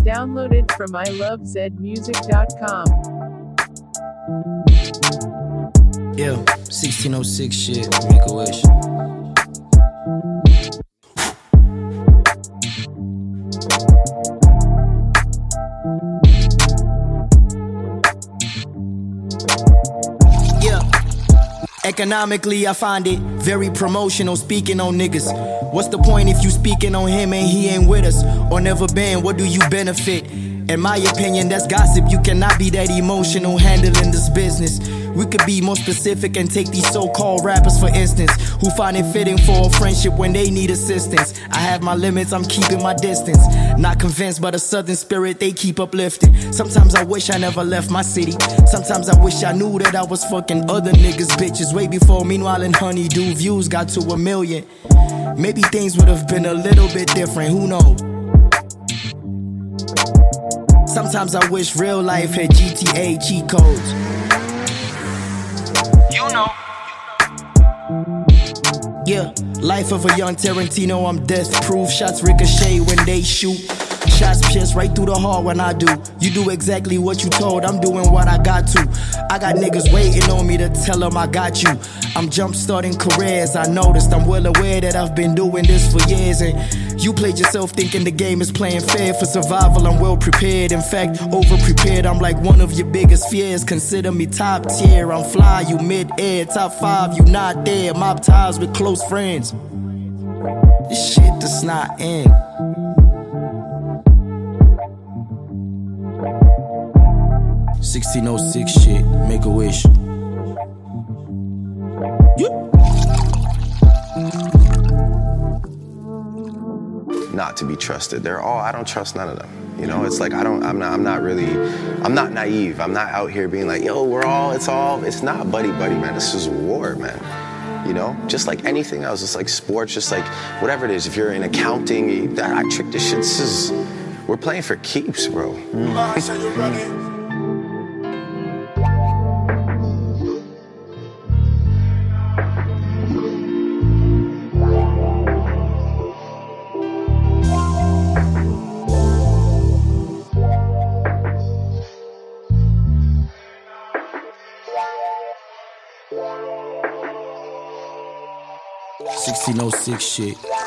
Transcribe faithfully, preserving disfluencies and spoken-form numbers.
Downloaded from I love zed music dot com. Yeah, sixteen oh six shit, make a wish. Yeah, economically I find it very promotional speaking on niggas. What's the point if you speaking on him and he ain't with us or never been? What do you benefit? In my opinion, that's gossip. You cannot be that emotional handling this business. We could be more specific and take these so-called rappers for instance, who find it fitting for a friendship when they need assistance. I have my limits, I'm keeping my distance. Not convinced by the southern spirit they keep uplifting. Sometimes I wish I never left my city. Sometimes I wish I knew that I was fucking other niggas bitches way before Meanwhile and Honeydew views got to a million. Maybe things would have been a little bit different, who knows? Sometimes I wish real life had G T A cheat codes. You know. Yeah, life of a young Tarantino, I'm death proof. Shots ricochet when they shoot. Shots pierce right through the heart when I do. You do exactly what you told, I'm doing what I got to. I got niggas waiting on me to tell them I got you. I'm jump starting careers, I noticed. I'm well aware that I've been doing this for years. And you played yourself thinking the game is playing fair. For survival, I'm well prepared. In fact, over prepared, I'm like one of your biggest fears. Consider me top tier, I'm fly, you mid-air. Top five, you not there. Mob ties with close friends. This shit does not end. sixteen oh six shit, make a wish. Yeah. Not to be trusted. They're all, I don't trust none of them. You know, it's like I don't, I'm not, I'm not really, I'm not naive. I'm not out here being like, yo, we're all, it's all, it's not buddy buddy, man. This is war, man. You know, just like anything else. It's like sports, just like whatever it is. If you're in accounting, I trick this shit. This is, we're playing for keeps, bro. Mm. sixteen oh six shit.